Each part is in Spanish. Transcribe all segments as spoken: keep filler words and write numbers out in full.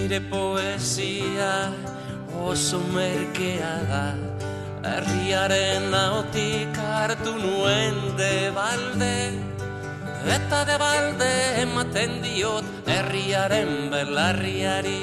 Nire poesia oso merkea da, herriaren ahotik hartu nuen de balde, eta de balde ematen diot herriaren belarriari.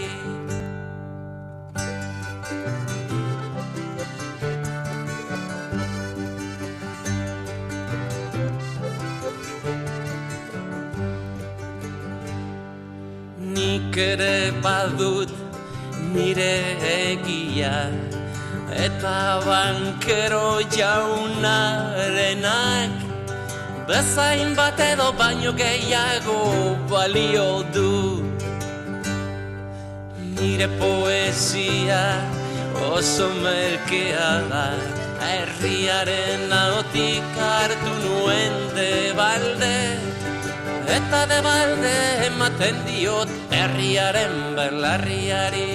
Nik ere badut nire egia, eta bankero jaunarenak bezain bat edo baino gehiago balio du. Nire poesia oso merkea da, herriaren ahotik hartu nuen de balde, eta de balde ematen diot herriaren belarriari.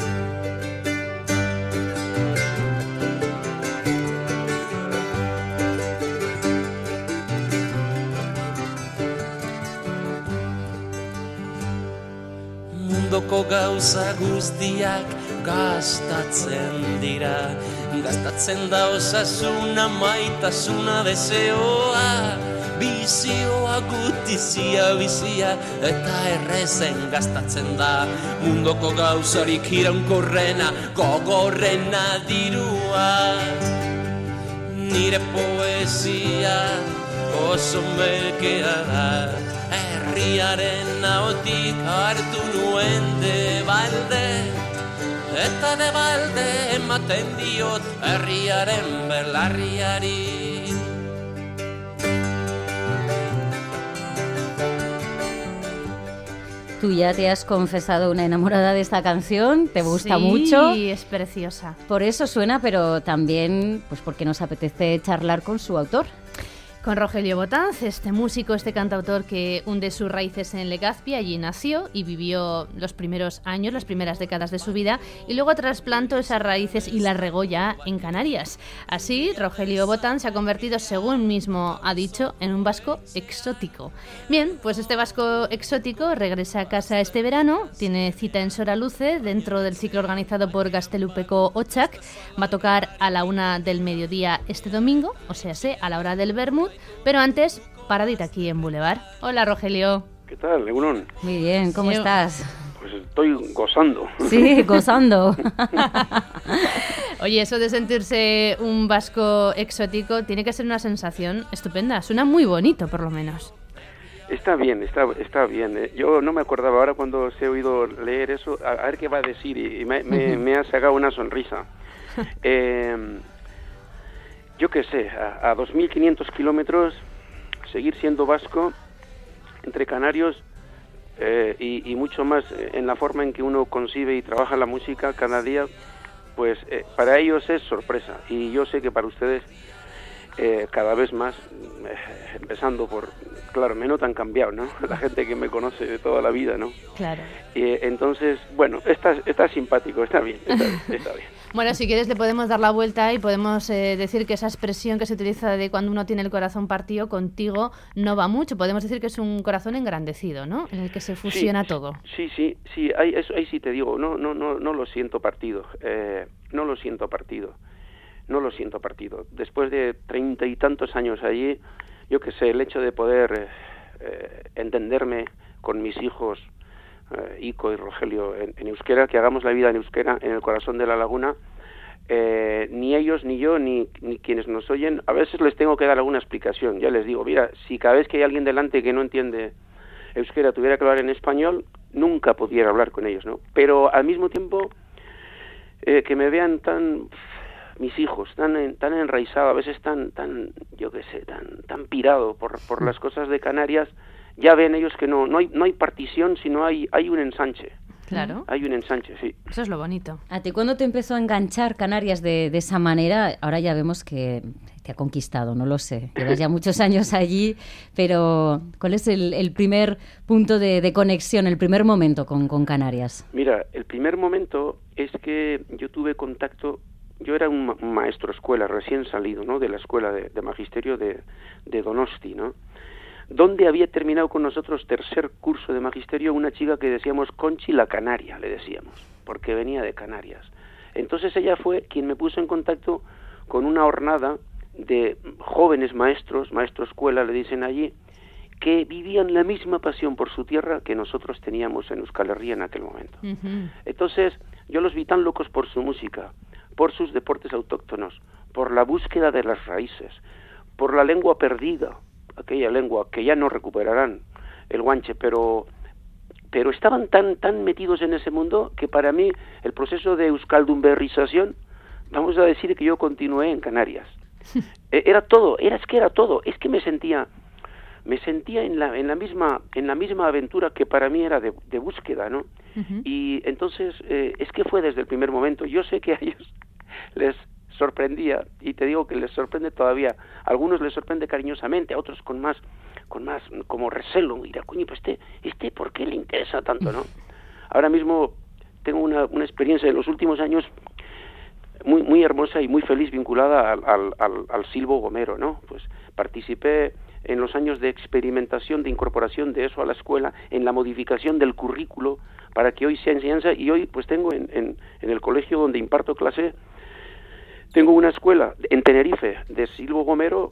Mundoko gauza guztiak gastatzen dira, gastatzen da osasuna, maitasuna, deseoa, bizioa, gutizia, bizia, eta errezen gastatzen da. Mundoko gauzarik iraunkorrena, gogorrena dirua. Nire poesia oso merkea da, herriaren ahotik hartu nuen de balde, eta de balde ematen diot herriaren belarriari. Tú ya te has confesado una enamorada de esta canción, te gusta sí, mucho. Sí, es preciosa. Por eso suena, pero también pues porque nos apetece charlar con su autor. Con Rogelio Botanz, este músico, este cantautor que hunde sus raíces en Legazpi, allí nació y vivió los primeros años, las primeras décadas de su vida, y luego trasplantó esas raíces y las regó ya en Canarias. Así, Rogelio Botanz se ha convertido, según mismo ha dicho, en un vasco exótico. Bien, pues este vasco exótico regresa a casa este verano, tiene cita en Soraluce, dentro del ciclo organizado por Gaztelupeko Otsak, va a tocar a la una del mediodía este domingo, o sea, sé, a la hora del vermut. Pero antes, paradita aquí en Boulevard. Hola, Rogelio. ¿Qué tal, Egunon? Muy bien, ¿cómo Sí. estás? Pues estoy gozando. Sí, gozando. Oye, eso de sentirse un vasco exótico tiene que ser una sensación estupenda. Suena muy bonito, por lo menos. Está bien, está, está bien. Eh, Yo no me acordaba ahora cuando os he oído leer eso, a, a ver qué va a decir, y, y me, me, me ha sacado una sonrisa. Eh, yo qué sé, a, a dos mil quinientos kilómetros, seguir siendo vasco, entre canarios, eh, y, y mucho más eh, en la forma en que uno concibe y trabaja la música cada día, pues eh, para ellos es sorpresa. Y yo sé que para ustedes eh, cada vez más, eh, empezando por, claro, me notan cambiado, ¿no? La gente que me conoce de toda la vida, ¿no? Claro. Eh, entonces, bueno, está, está simpático, está bien, está bien, está bien. Bueno, si quieres le podemos dar la vuelta y podemos eh, decir que esa expresión que se utiliza de cuando uno tiene el corazón partido, contigo no va mucho. Podemos decir que es un corazón engrandecido, ¿no? En el que se fusiona sí, todo. Sí, sí, sí, ahí, eso, ahí sí te digo, no, no, no, no lo siento partido, eh, no lo siento partido, no lo siento partido. Después de treinta y tantos años allí, yo qué sé, el hecho de poder eh, entenderme con mis hijos, eh, Ico y Rogelio, en, en euskera, que hagamos la vida en euskera, en el corazón de la laguna, eh, ni ellos, ni yo, ni, ni quienes nos oyen, a veces les tengo que dar alguna explicación. Ya les digo, mira, si cada vez que hay alguien delante que no entiende euskera tuviera que hablar en español, nunca pudiera hablar con ellos, ¿no? Pero al mismo tiempo, eh, que me vean tan, mis hijos, tan, tan enraizado, a veces tan, tan, yo qué sé, tan, tan pirado por, por las cosas de Canarias, ya ven ellos que no, no hay, no hay partición, sino hay, hay un ensanche. Claro. Hay un ensanche, sí. Eso es lo bonito. ¿A ti cuándo te empezó a enganchar Canarias de, de esa manera? Ahora ya vemos que te ha conquistado, no lo sé. Llevas ya muchos años allí, pero ¿cuál es el, el primer punto de, de conexión, el primer momento con, con Canarias? Mira, el primer momento es que yo tuve contacto. Yo era un, ma- un maestro escuela recién salido, ¿no? De la escuela de, de magisterio de, de Donosti, ¿no? donde había terminado con nosotros tercer curso de magisterio una chica que decíamos Conchi la Canaria, le decíamos, porque venía de Canarias. Entonces ella fue quien me puso en contacto con una hornada de jóvenes maestros, maestro escuela le dicen allí, que vivían la misma pasión por su tierra que nosotros teníamos en Euskal Herria en aquel momento. Uh-huh. Entonces, yo los vi tan locos por su música, por sus deportes autóctonos, por la búsqueda de las raíces, por la lengua perdida, aquella lengua que ya no recuperarán, el guanche, pero pero estaban tan tan metidos en ese mundo que para mí el proceso de euskaldunberrización, vamos a decir que yo continué en Canarias. Era todo, era es que era todo, es que me sentía me sentía en la en la misma en la misma aventura que para mí era de, de búsqueda, ¿no? Uh-huh. Y entonces eh, es que fue desde el primer momento. Yo sé que a ellos les sorprendía, y te digo que les sorprende todavía. A algunos les sorprende cariñosamente, a otros con más con más como recelo. Dirá, coño, pues este este ¿por qué le interesa tanto, no? Ahora mismo tengo una una experiencia en los últimos años muy muy hermosa y muy feliz vinculada al al al, al silbo gomero, ¿no? Pues participé en los años de experimentación, de incorporación de eso a la escuela, en la modificación del currículo para que hoy sea enseñanza, y hoy pues tengo en, en, en el colegio donde imparto clase, tengo una escuela en Tenerife de silbo gomero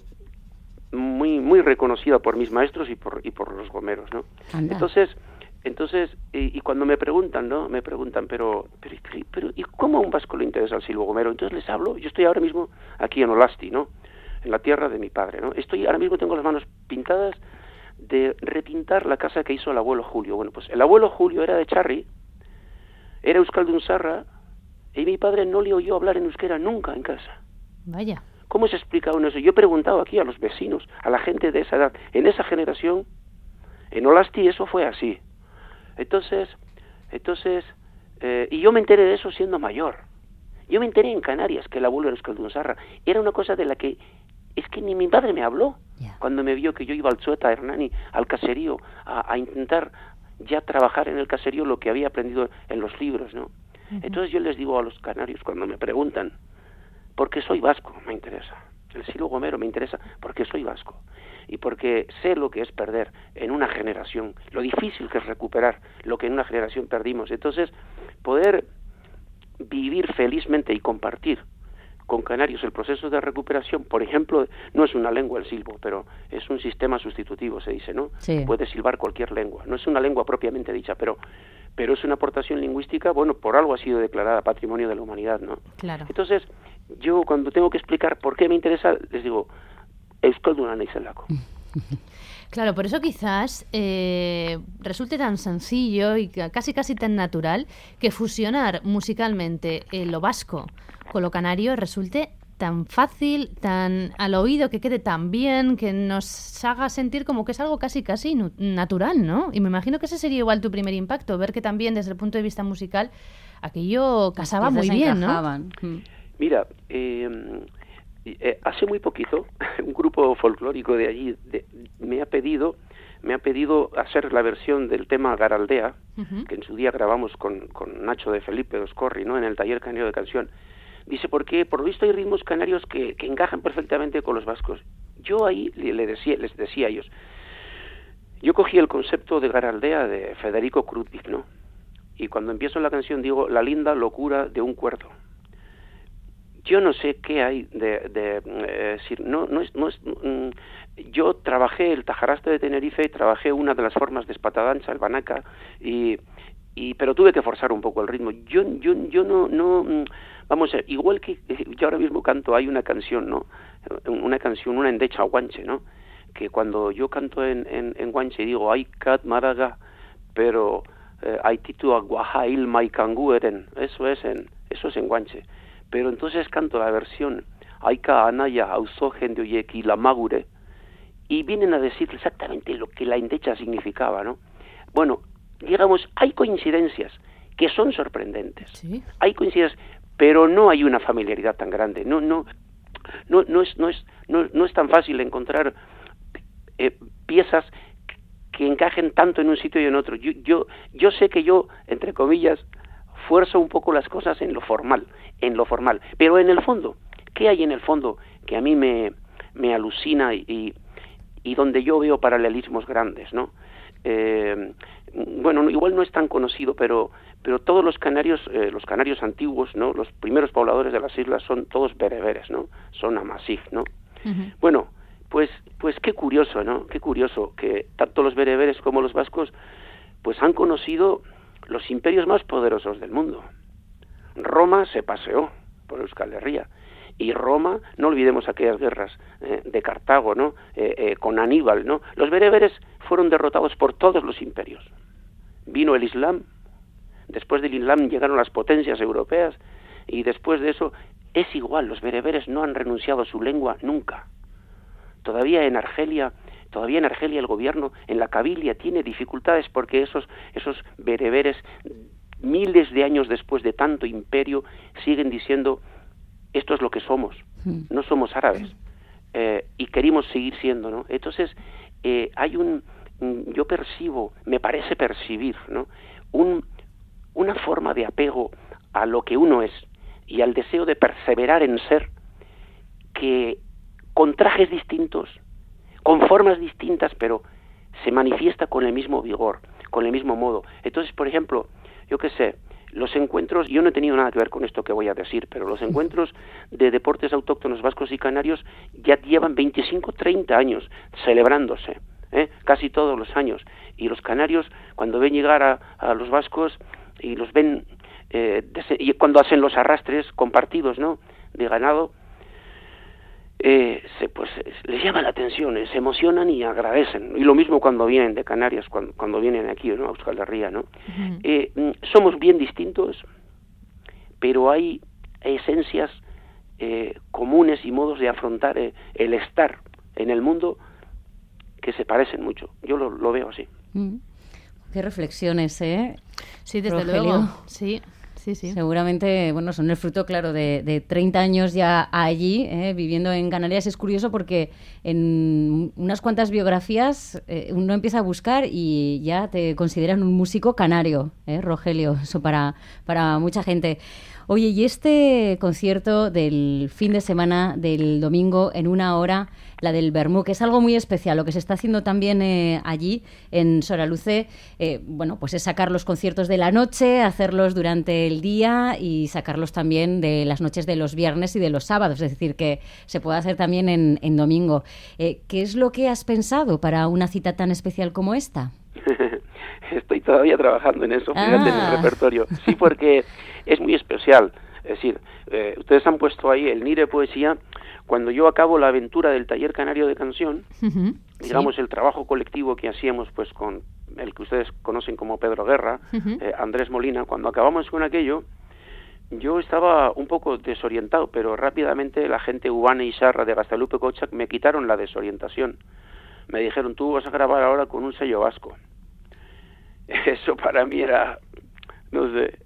muy muy reconocida por mis maestros y por y por los gomeros, ¿no? Anda. Entonces, entonces y, y cuando me preguntan, ¿no? Me preguntan, pero, pero, pero ¿y cómo a un vasco le interesa el silbo gomero? Entonces les hablo, yo estoy ahora mismo aquí en Olasti, ¿no? En la tierra de mi padre, ¿no? Estoy, ahora mismo tengo las manos pintadas de repintar la casa que hizo el abuelo Julio. Bueno, pues el abuelo Julio era de Charri, era euskaldun zarra, y mi padre no le oyó hablar en euskera nunca en casa. Vaya. ¿Cómo se explica uno eso? Yo he preguntado aquí a los vecinos, a la gente de esa edad, en esa generación, en Olasti eso fue así. Entonces, entonces, eh, y yo me enteré de eso siendo mayor. Yo me enteré en Canarias que el abuelo era euskaldun zarra. Era una cosa de la que es que ni mi padre me habló yeah. cuando me vio que yo iba al Tsueta Hernani, al caserío, a, a intentar ya trabajar en el caserío lo que había aprendido en los libros, ¿no? Uh-huh. Entonces yo les digo a los canarios cuando me preguntan, porque soy vasco, me interesa. El silbo gomero me interesa porque soy vasco y porque sé lo que es perder en una generación, lo difícil que es recuperar lo que en una generación perdimos. Entonces, poder vivir felizmente y compartir con canarios el proceso de recuperación, por ejemplo, no es una lengua el silbo, pero es un sistema sustitutivo, se dice, ¿no? Sí. Puede silbar cualquier lengua, no es una lengua propiamente dicha, pero pero es una aportación lingüística, bueno, por algo ha sido declarada Patrimonio de la Humanidad, ¿no? Claro. Entonces, yo cuando tengo que explicar por qué me interesa, les digo, euskalduna naizelako. Claro, por eso quizás eh, resulte tan sencillo y casi casi tan natural que fusionar musicalmente eh, lo vasco con lo canario resulte tan fácil, tan al oído, que quede tan bien, que nos haga sentir como que es algo casi casi natural, ¿no? Y me imagino que ese sería igual tu primer impacto, ver que también desde el punto de vista musical aquello casaba muy bien, encajaban. ¿No? Mira, eh, eh, hace muy poquito un grupo folclórico de allí de, me ha pedido me ha pedido hacer la versión del tema Garaldea, uh-huh. que en su día grabamos con, con Nacho de Felipe Oscorri, ¿no? En el taller canario de canción. Dice, porque por lo visto hay ritmos canarios que, que encajan perfectamente con los vascos. Yo ahí le, le decía, les decía a ellos, yo cogí el concepto de Garaldea de Federico Krutwig, ¿no? Y cuando empiezo la canción digo, la linda locura de un cuerdo. Yo no sé qué hay de, de eh, decir, no, no es, no es, mm, yo trabajé el tajaraste de Tenerife y trabajé una de las formas de espatadancha, el banaca, y, y pero tuve que forzar un poco el ritmo. Yo, yo, yo no, no, vamos a ver, igual que yo ahora mismo canto, hay una canción, ¿no? Una canción, una endecha guanche, ¿no? Que cuando yo canto en, en, en guanche digo, ay kat maraga, pero eh, ay titu aguajail maikangueren, eso es en, eso es en guanche. Pero entonces canto la versión Aika Anaya Ausogen de Oyeki la Magure y vienen a decir exactamente lo que la endecha significaba, ¿no? Bueno, digamos, hay coincidencias que son sorprendentes. ¿Sí? Hay coincidencias, pero no hay una familiaridad tan grande. No, no, no, no es, no es, no, no es tan fácil encontrar eh, piezas que encajen tanto en un sitio y en otro. Yo, yo, yo sé que yo, entre comillas, fuerzo un poco las cosas en lo formal, en lo formal, pero en el fondo, ¿qué hay en el fondo que a mí me, me alucina y, y donde yo veo paralelismos grandes, ¿no? Eh, bueno, igual no es tan conocido, pero pero todos los canarios, eh, los canarios antiguos, ¿no? Los primeros pobladores de las islas son todos bereberes, ¿no? Son amasij, ¿no? Uh-huh. Bueno, pues pues qué curioso, ¿no? Qué curioso que tanto los bereberes como los vascos pues han conocido los imperios más poderosos del mundo. Roma se paseó por Euskal Herria. Y Roma, no olvidemos aquellas guerras eh, de Cartago, ¿no? Eh, eh, con Aníbal, ¿no? Los bereberes fueron derrotados por todos los imperios. Vino el Islam, después del Islam llegaron las potencias europeas, y después de eso es igual, los bereberes no han renunciado a su lengua nunca. Todavía en Argelia, todavía en Argelia el gobierno, en la Kabilia, tiene dificultades porque esos, esos bereberes, miles de años después de tanto imperio, siguen diciendo: esto es lo que somos, no somos árabes, eh, y queremos seguir siendo, ¿no? Entonces, eh, hay un, yo percibo, me parece percibir, ¿no? Un, una forma de apego a lo que uno es y al deseo de perseverar en ser, que con trajes distintos, con formas distintas, pero se manifiesta con el mismo vigor, con el mismo modo. Entonces, por ejemplo, yo qué sé, los encuentros, yo no he tenido nada que ver con esto que voy a decir, pero los encuentros de deportes autóctonos vascos y canarios ya llevan veinticinco, treinta años celebrándose, ¿eh? Casi todos los años. Y los canarios, cuando ven llegar a, a los vascos y los ven, eh, y cuando hacen los arrastres compartidos, ¿no?, de ganado, eh, se, pues les llama la atención, eh, se emocionan y agradecen. Y lo mismo cuando vienen de Canarias, cuando, cuando vienen aquí, ¿no?, a Euskal Herria, ¿no? Uh-huh. Eh, somos bien distintos, pero hay esencias eh, comunes y modos de afrontar eh, el estar en el mundo que se parecen mucho. Yo lo, lo veo así. Mm. Qué reflexiones, ¿eh? Sí, desde Rogelio. luego. Sí. Sí, sí. Seguramente, bueno, son el fruto, claro, de, de treinta años ya allí, eh, viviendo en Canarias. Es curioso porque en unas cuantas biografías eh, uno empieza a buscar y ya te consideran un músico canario, eh, Rogelio, eso para, para mucha gente. Oye, y este concierto del fin de semana, del domingo, en una hora, la del Bermú, que es algo muy especial, lo que se está haciendo también eh, allí, en Soraluce, eh, bueno, pues es sacar los conciertos de la noche, hacerlos durante el día y sacarlos también de las noches de los viernes y de los sábados, es decir, que se puede hacer también en, en domingo. Eh, ¿Qué es lo que has pensado para una cita tan especial como esta? Estoy todavía trabajando en eso, fíjate, ah. en el repertorio. Sí, porque es muy especial. Es decir, eh, ustedes han puesto ahí el Nire Poesía. Cuando yo acabo la aventura del Taller Canario de Canción, uh-huh, digamos, sí, el trabajo colectivo que hacíamos pues con el que ustedes conocen como Pedro Guerra, uh-huh, eh, Andrés Molina, cuando acabamos con aquello, yo estaba un poco desorientado, pero rápidamente la gente Ubane y Sarra de Gastalupe Kochak me quitaron la desorientación. Me dijeron: tú vas a grabar ahora con un sello vasco. Eso para mí era, no sé,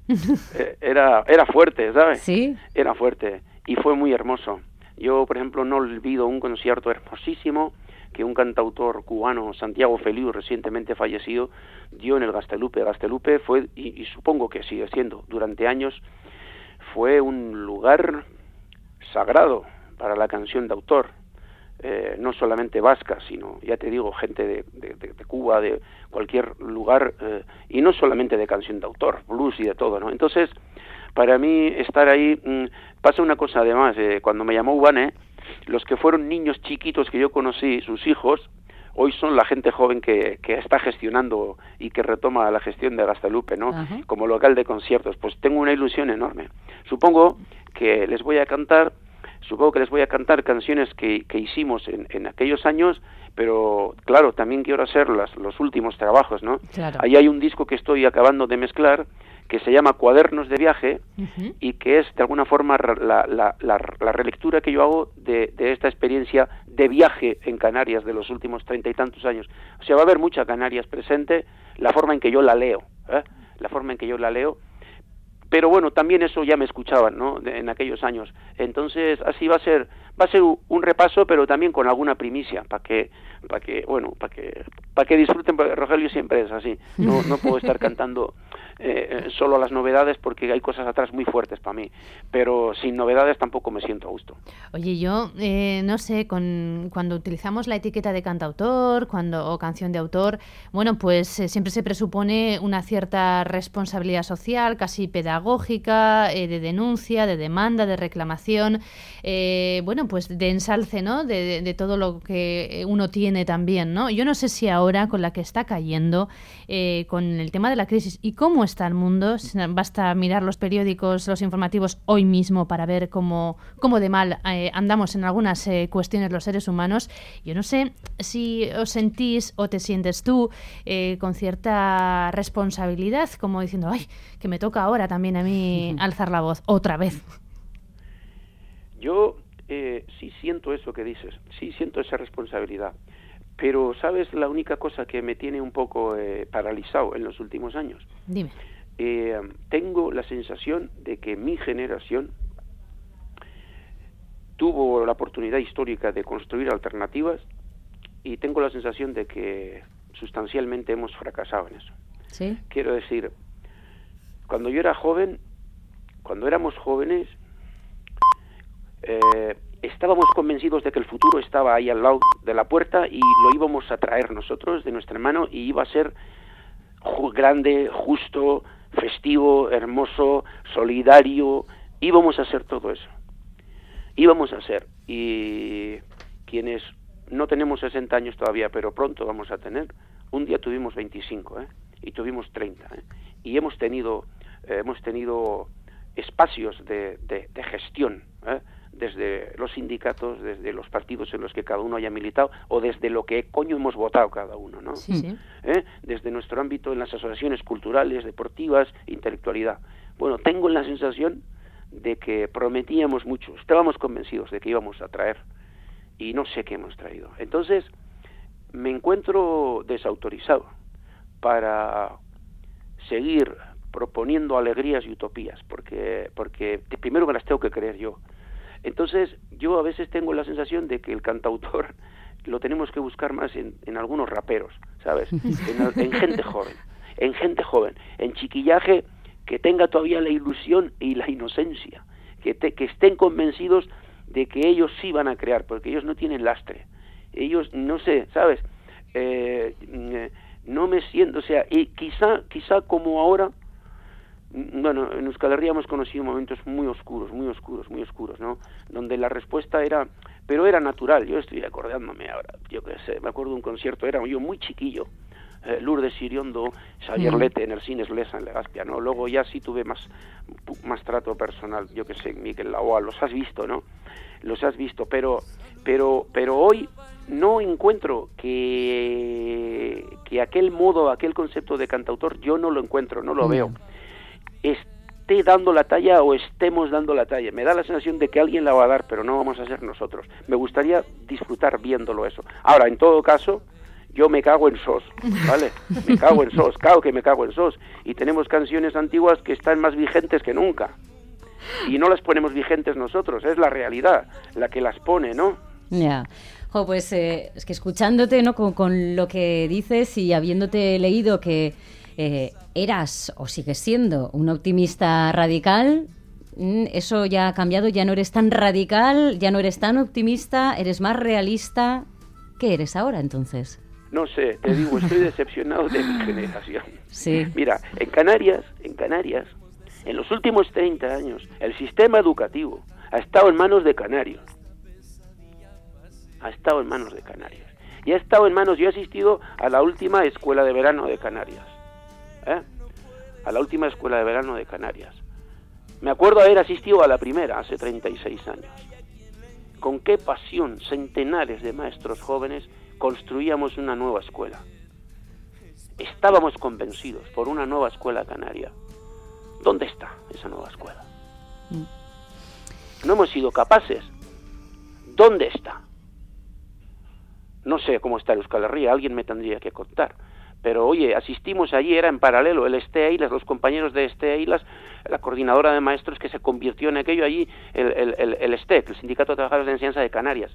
era era fuerte, ¿sabes? Sí. Era fuerte y fue muy hermoso. Yo, por ejemplo, no olvido un concierto hermosísimo que un cantautor cubano, Santiago Feliu, recientemente fallecido, dio en el Gastelupe. Gastelupe fue, y, y supongo que sigue siendo, durante años, fue un lugar sagrado para la canción de autor. Eh, no solamente vasca, sino, ya te digo, gente de, de, de Cuba, de cualquier lugar, eh, y no solamente de canción de autor, blues y de todo, ¿no? Entonces, para mí estar ahí, mmm, pasa una cosa además, eh, cuando me llamó Ubane, los que fueron niños chiquitos que yo conocí, sus hijos, hoy son la gente joven que, que está gestionando y que retoma la gestión de Gastelupe, ¿no? Uh-huh. Como local de conciertos. Pues tengo una ilusión enorme. Supongo que les voy a cantar Supongo que les voy a cantar canciones que, que hicimos en, en aquellos años, pero claro, también quiero hacer las, los últimos trabajos, ¿no? Claro. Ahí hay un disco que estoy acabando de mezclar, que se llama Cuadernos de Viaje, uh-huh, y que es de alguna forma la, la, la, la relectura que yo hago de, de esta experiencia de viaje en Canarias de los últimos treinta y tantos años. O sea, va a haber mucha Canarias presente, la forma en que yo la leo, ¿eh? La forma en que yo la leo. Pero bueno, también eso ya me escuchaban, ¿no? De, en aquellos años. Entonces, así va a ser, va a ser un repaso, pero también con alguna primicia, para que, para que, bueno, para que, para que disfruten, porque Rogelio siempre es así. No, no puedo estar cantando eh, solo las novedades porque hay cosas atrás muy fuertes para mí, pero sin novedades tampoco me siento a gusto. Oye, yo eh, no sé, con, cuando utilizamos la etiqueta de cantautor cuando, o canción de autor, bueno, pues eh, siempre se presupone una cierta responsabilidad social, casi pedagógica, eh, de denuncia, de demanda, de reclamación, eh, bueno, pues de ensalce, ¿no? De, de, de todo lo que uno tiene también, ¿no? Yo no sé si ahora, con la que está cayendo, eh, con el tema de la crisis y cómo está el mundo, basta mirar los periódicos, los informativos hoy mismo para ver cómo, cómo de mal eh, andamos en algunas eh, cuestiones los seres humanos. Yo no sé si os sentís o te sientes tú eh, con cierta responsabilidad, como diciendo, ay, que me toca ahora también a mí alzar la voz, otra vez. Yo eh, sí siento eso que dices, sí siento esa responsabilidad. Pero, ¿sabes la única cosa que me tiene un poco eh, paralizado en los últimos años? Dime. Eh, tengo la sensación de que mi generación tuvo la oportunidad histórica de construir alternativas y tengo la sensación de que sustancialmente hemos fracasado en eso. ¿Sí? Quiero decir, cuando yo era joven, cuando éramos jóvenes, eh, estábamos convencidos de que el futuro estaba ahí al lado de la puerta y lo íbamos a traer nosotros de nuestra mano y iba a ser ju- grande, justo, festivo, hermoso, solidario. Íbamos a hacer todo eso. Íbamos a hacer. Y quienes no tenemos sesenta años todavía, pero pronto vamos a tener, un día tuvimos veinticinco, ¿eh? Y tuvimos treinta, ¿eh? Y hemos tenido, eh, hemos tenido espacios de, de, de gestión, ¿eh? Desde los sindicatos, desde los partidos en los que cada uno haya militado, o desde lo que coño hemos votado cada uno, ¿no? Sí, sí. ¿Eh? Desde nuestro ámbito en las asociaciones culturales, deportivas, intelectualidad. Bueno, tengo la sensación de que prometíamos mucho, estábamos convencidos de que íbamos a traer, y no sé qué hemos traído. Entonces, me encuentro desautorizado para seguir proponiendo alegrías y utopías, porque, porque primero me las tengo que creer yo. Entonces, yo a veces tengo la sensación de que el cantautor lo tenemos que buscar más en, en algunos raperos, ¿sabes? En, en gente joven, en gente joven, en chiquillaje que tenga todavía la ilusión y la inocencia, que, te, que estén convencidos de que ellos sí van a crear, porque ellos no tienen lastre. Ellos, no sé, ¿sabes? Eh, no me siento, o sea, y quizá, quizá como ahora, bueno, en Euskal Herria hemos conocido momentos muy oscuros, muy oscuros, muy oscuros, ¿no? Donde la respuesta era, pero era natural. Yo estoy acordándome ahora, yo qué sé, me acuerdo de un concierto, era yo muy chiquillo, eh, Lourdes Siriondo, Xavier Lete en el Cine Slesa en Legazpia, ¿no? Luego ya sí tuve más, más trato personal, yo qué sé, Miquel Laoa, los has visto, ¿no? Los has visto, pero, pero, pero hoy no encuentro que, que aquel modo, aquel concepto de cantautor, yo no lo encuentro, no lo veo. Esté dando la talla o estemos dando la talla. Me da la sensación de que alguien la va a dar, pero no vamos a ser nosotros. Me gustaría disfrutar viéndolo eso. Ahora, en todo caso, yo me cago en sos, ¿vale? Me cago en sos, claro que me cago en sos. Y tenemos canciones antiguas que están más vigentes que nunca. Y no las ponemos vigentes nosotros, es la realidad la que las pone, ¿no? Ya. Yeah. Jo, pues eh, es que escuchándote, ¿no? Con, con lo que dices y habiéndote leído que Eh, eras o sigues siendo un optimista radical, eso ya ha cambiado, ya no eres tan radical, ya no eres tan optimista, eres más realista. ¿Qué eres ahora entonces? No sé, te digo, estoy decepcionado de mi generación. Sí. Mira, en Canarias, en Canarias, en los últimos treinta años, el sistema educativo ha estado en manos de canarios. Ha estado en manos de canarios. Y ha estado en manos, yo he asistido a la última escuela de verano de Canarias. ¿Eh? A la última escuela de verano de Canarias. Me acuerdo haber asistido a la primera hace treinta y seis años. Con qué pasión centenares de maestros jóvenes construíamos una nueva escuela. Estábamos convencidos por una nueva escuela canaria. ¿Dónde está esa nueva escuela? No hemos sido capaces. ¿Dónde está? No sé cómo está el Euskal Herria, alguien me tendría que contar. Pero, oye, asistimos allí, era en paralelo, el Este Eilas, los compañeros de Este Eilas, la coordinadora de maestros que se convirtió en aquello allí, el, el, el, el STEC, el Sindicato de Trabajadores de Enseñanza de Canarias.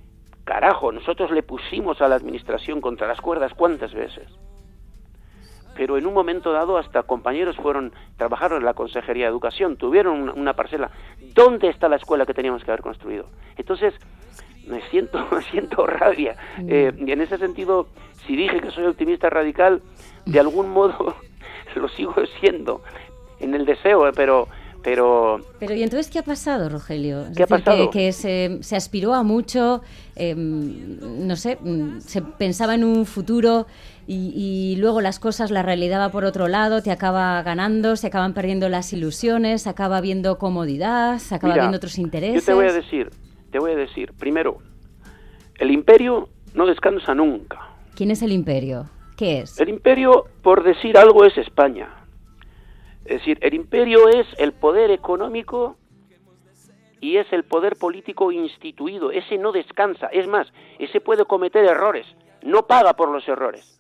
Carajo, nosotros le pusimos a la administración contra las cuerdas, ¿cuántas veces? pero en un momento dado hasta compañeros fueron, trabajaron en la Consejería de Educación, tuvieron una, una parcela. ¿Dónde está la escuela que teníamos que haber construido? Entonces, me siento, me siento rabia. Eh, y en ese sentido, si dije que soy optimista radical, de algún modo lo sigo siendo, en el deseo, eh, pero... Pero, Pero ¿y entonces qué ha pasado, Rogelio? Es ¿Qué ha decir, pasado? Que, que se, se aspiró a mucho, eh, no sé, se pensaba en un futuro y, y luego las cosas, la realidad va por otro lado, te acaba ganando, se acaban perdiendo las ilusiones, se acaba viendo comodidad, se acaba mira, viendo otros intereses. Yo te voy a decir, te voy a decir, primero, el imperio no descansa nunca. ¿Quién es el imperio? ¿Qué es? El imperio, por decir algo, es España. Es decir, el imperio es el poder económico y es el poder político instituido. Ese no descansa. Es más, ese puede cometer errores. No paga por los errores.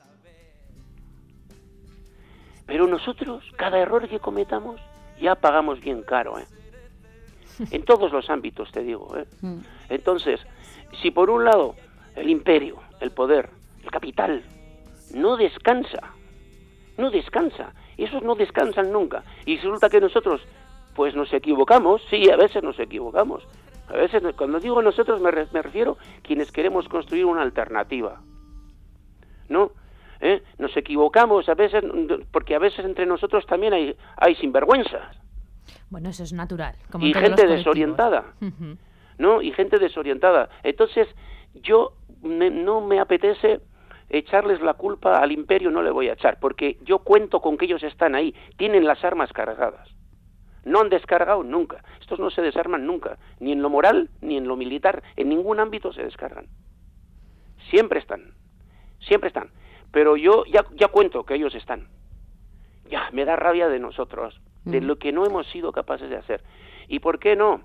Pero nosotros, cada error que cometamos, ya pagamos bien caro, ¿eh? En todos los ámbitos, te digo, ¿eh? Entonces, si por un lado el imperio, el poder, el capital, no descansa, no descansa, esos no descansan nunca, y resulta que nosotros, pues nos equivocamos, sí, a veces nos equivocamos, a veces, cuando digo nosotros me, re, me refiero a quienes queremos construir una alternativa, ¿no? ¿Eh? Nos equivocamos a veces, porque a veces entre nosotros también hay, hay sinvergüenzas. Bueno, eso es natural. Como Y en todos gente los desorientada, uh-huh. ¿no? Y gente desorientada. Entonces, yo me, no me apetece echarles la culpa al imperio, no le voy a echar, porque yo cuento con que ellos están ahí, tienen las armas cargadas. No han descargado nunca. Estos no se desarman nunca, ni en lo moral, ni en lo militar, en ningún ámbito se descargan. Siempre están, siempre están. Pero yo ya, ya cuento que ellos están. Ya, me da rabia de nosotros, de lo que no hemos sido capaces de hacer. ¿Y por qué no?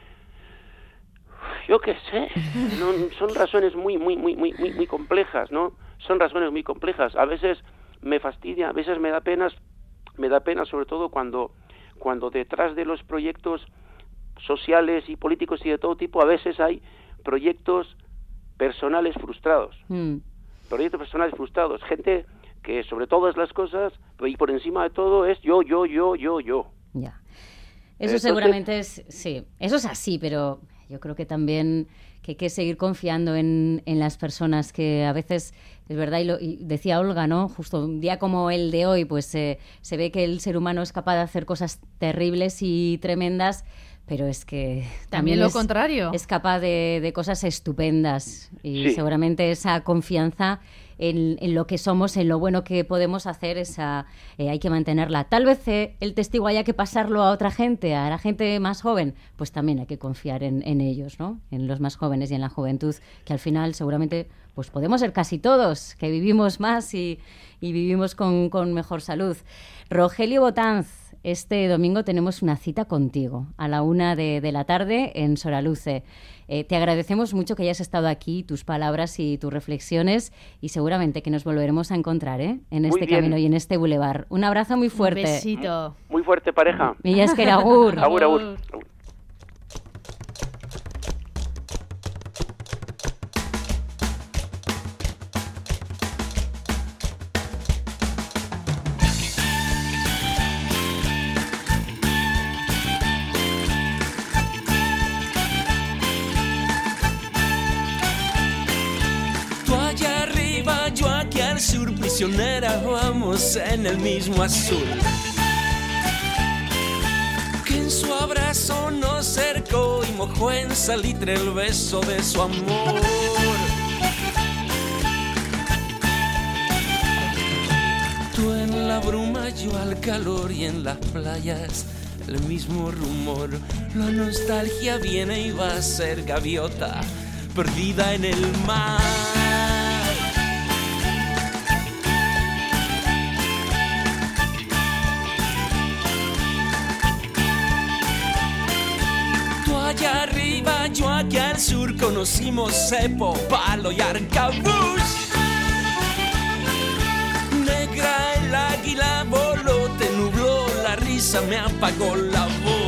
Yo qué sé, no, son razones muy, muy, muy, muy, muy, muy complejas, ¿no? Son razones muy complejas. A veces me fastidia, a veces me da pena, me da pena sobre todo cuando, cuando detrás de los proyectos sociales y políticos y de todo tipo, a veces hay proyectos personales frustrados. Mm. Proyectos personales frustrados. Gente que sobre todas las cosas, y por encima de todo, es yo, yo, yo, yo, yo. Ya. Eso Entonces, seguramente es, sí, eso es así, pero yo creo que también que hay que seguir confiando en, en las personas, que a veces, es verdad, y, lo, y decía Olga, ¿no? Justo un día como el de hoy, pues eh, se ve que el ser humano es capaz de hacer cosas terribles y tremendas, pero es que también, también lo es, contrario. es capaz de, de cosas estupendas, y sí. seguramente esa confianza en, en lo que somos, en lo bueno que podemos hacer, esa eh, hay que mantenerla. Tal vez eh, el testigo haya que pasarlo a otra gente, a la gente más joven, pues también hay que confiar en, en ellos, ¿no? En los más jóvenes y en la juventud, que al final seguramente pues podemos ser casi todos, que vivimos más y, y vivimos con, con mejor salud. Rogelio Botanz, este domingo tenemos una cita contigo a la una de, de la tarde en Soraluce. Eh, te agradecemos mucho que hayas estado aquí, tus palabras y tus reflexiones, y seguramente que nos volveremos a encontrar ¿eh? en este camino y en este bulevar. Un abrazo muy fuerte. Un besito. Muy fuerte, pareja. Mila esker, agur. Agur, agur. agur. Prisionera, vamos en el mismo azul, que en su abrazo nos cercó y mojó en salitre el beso de su amor. Tú en la bruma, yo al calor, y en las playas el mismo rumor. La nostalgia viene y va a ser gaviota perdida en el mar. Allá arriba, yo aquí al sur, conocimos cepo, palo y arcabuz. Negra el águila voló, te nubló la risa, me apagó la voz.